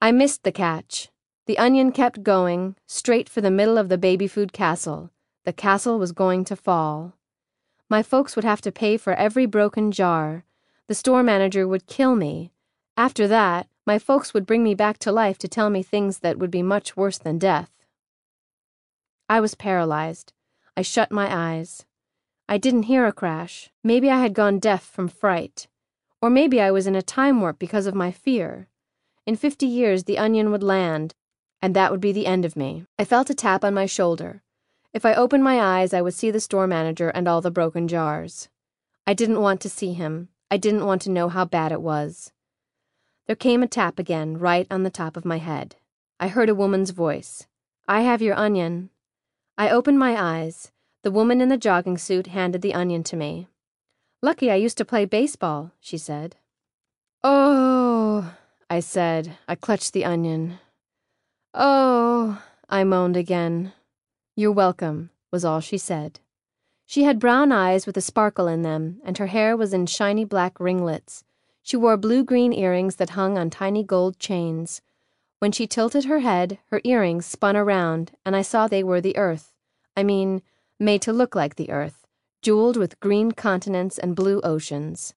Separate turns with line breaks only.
I missed the catch. The onion kept going, straight for the middle of the baby food castle. The castle was going to fall. My folks would have to pay for every broken jar. The store manager would kill me. After that, my folks would bring me back to life to tell me things that would be much worse than death. I was paralyzed. I shut my eyes. I didn't hear a crash. Maybe I had gone deaf from fright. Or maybe I was in a time warp because of my fear. In 50 years, the onion would land, and that would be the end of me. I felt a tap on my shoulder. If I opened my eyes, I would see the store manager and all the broken jars. I didn't want to see him. I didn't want to know how bad it was. There came a tap again, right on the top of my head. I heard a woman's voice. "I have your onion." I opened my eyes. The woman in the jogging suit handed the onion to me. "Lucky I used to play baseball," she said. "Oh," I said. I clutched the onion. "Oh," I moaned again. "You're welcome," was all she said. She had brown eyes with a sparkle in them, and her hair was in shiny black ringlets. She wore blue-green earrings that hung on tiny gold chains. When she tilted her head, her earrings spun around, and I saw they were the earth. Made to look like the earth, jeweled with green continents and blue oceans.